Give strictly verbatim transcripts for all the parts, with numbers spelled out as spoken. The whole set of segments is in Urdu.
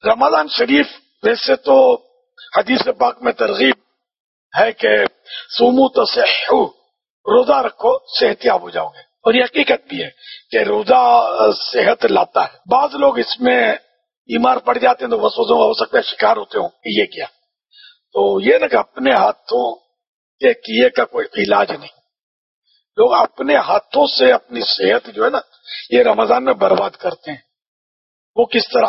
رمضان شریف ویسے تو حدیث پاک میں ترغیب ہے کہ صوموا تصحوا، روزہ رکھو صحت یاب ہو جاؤ گے، اور یہ حقیقت بھی ہے کہ روزہ صحت لاتا ہے۔ بعض لوگ اس میں بیمار پڑ جاتے ہیں تو وسوسوں کا ہو سکتا ہے شکار ہوتے ہوں کہ یہ کیا، تو یہ نہ کہ اپنے ہاتھوں کے کیے کا کوئی علاج نہیں۔ لوگ اپنے ہاتھوں سے اپنی صحت جو ہے نا یہ رمضان میں برباد کرتے ہیں۔ وہ کس طرح؟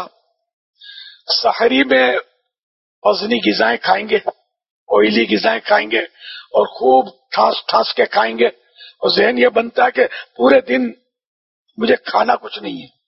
سحری میں وزنی غذائیں کھائیں گے، آئلی غذائیں کھائیں گے، اور خوب ٹھاس ٹھاس کے کھائیں گے، اور ذہن یہ بنتا ہے کہ پورے دن مجھے کھانا کچھ نہیں ہے۔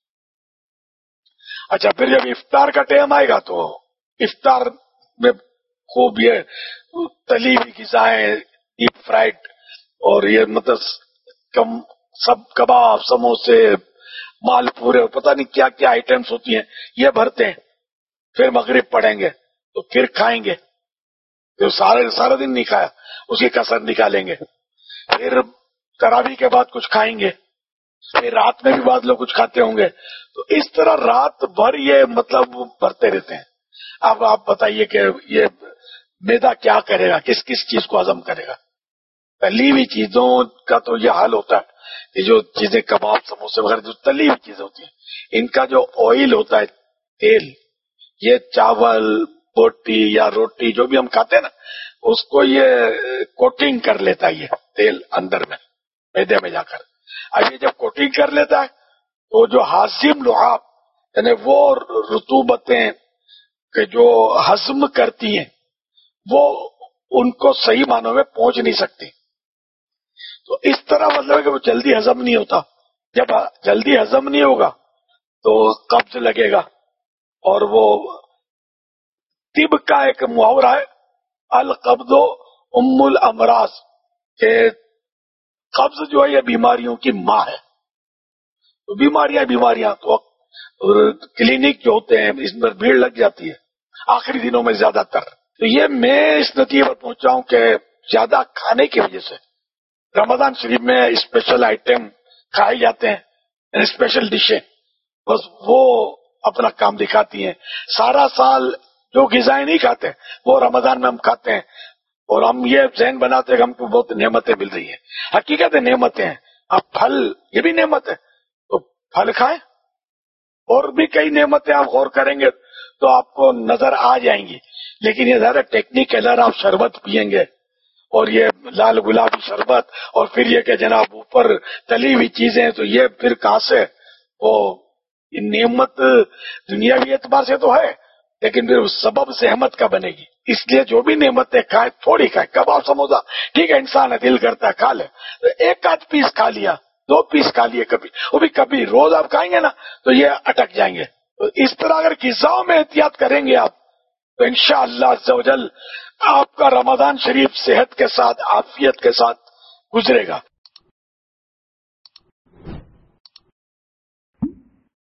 اچھا، پھر جب افطار کا ٹائم آئے گا تو افطار میں خوب یہ تلی ہوئی غذائیں، ڈیپ فرائڈ، اور یہ مطلب کم سب کباب، سموسے، مال پورے، پتہ نہیں کیا کیا آئٹمس ہوتی ہیں یہ بھرتے ہیں۔ پھر مغرب پڑھیں گے تو پھر کھائیں گے، پھر سارے سارا دن نہیں کھایا اس کی کسر نکالیں گے، پھر تراویح کے بعد کچھ کھائیں گے، پھر رات میں بھی بعض لوگ کچھ کھاتے ہوں گے، تو اس طرح رات بھر یہ مطلب بھرتے رہتے ہیں۔ اب آپ بتائیے کہ یہ معدہ کیا کرے گا، کس کس چیز کو ہضم کرے گا؟ تلی ہوئی چیزوں کا تو یہ حال ہوتا ہے کہ جو چیزیں کباب، سموسے وغیرہ جو تلی ہوئی چیزیں ہوتی ہیں، ان کا جو آئل ہوتا ہے، تیل، یہ چاول، بوٹی یا روٹی جو بھی ہم کھاتے ہیں نا، اس کو یہ کوٹنگ کر لیتا ہے، یہ تیل اندر میں معدے میں جا کر۔ اب یہ جب کوٹنگ کر لیتا ہے تو جو ہاضم لعاب یعنی وہ رطوبتیں کہ جو ہضم کرتی ہیں وہ ان کو صحیح معنوں میں پہنچ نہیں سکتی، تو اس طرح مطلب ہے کہ وہ جلدی ہضم نہیں ہوتا۔ جب جلدی ہضم نہیں ہوگا تو قبض لگے گا، اور وہ طب کا ایک محاورہ ہے القبض ام الامراض، کہ قبض جو ہے یہ بیماریوں کی ماں ہے۔ تو بیماریاں بیماریاں تو کلینک جو ہوتے ہیں اس میں بھیڑ لگ جاتی ہے آخری دنوں میں زیادہ تر۔ تو یہ میں اس نتیجے پر پہنچا ہوں کہ زیادہ کھانے کی وجہ سے رمضان شریف میں اسپیشل آئٹم کھائے جاتے ہیں، اسپیشل ڈشیں، بس وہ اپنا کام دکھاتی ہیں۔ سارا سال جو غذائیں نہیں کھاتے وہ رمضان میں ہم کھاتے ہیں، اور ہم یہ ذہن بناتے ہیں کہ ہم کو بہت نعمتیں مل رہی ہیں۔ حقیقت ہے نعمتیں ہیں، اب پھل یہ بھی نعمت ہے تو پھل کھائیں، اور بھی کئی نعمتیں آپ غور کریں گے تو آپ کو نظر آ جائیں گی، لیکن یہ ذرا ٹیکنیکل ہے۔ آپ شربت پیئیں گے اور یہ لال گلابی شربت، اور پھر یہ کہ جناب اوپر تلی ہوئی چیزیں، تو یہ پھر کہاں سے وہ نعمت دنیاوی اعتبار سے تو ہے، لیکن پھر اس سبب سے احمد کا بنے گی۔ اس لیے جو بھی نعمتیں کھائیں تھوڑی کھائیں، کباب سموسا ٹھیک ہے انسان ہے دل کرتا ہے کھا لے، ایک آدھ پیس کھا لیا، دو پیس کھا لیے، کبھی وہ بھی کبھی، روز آپ کھائیں گے نا تو یہ اٹک جائیں گے۔ تو اس طرح اگر غذاؤں میں احتیاط کریں گے آپ تو انشاءاللہ عز و جل آپ کا رمضان شریف صحت کے ساتھ، عافیت کے ساتھ گزرے گا۔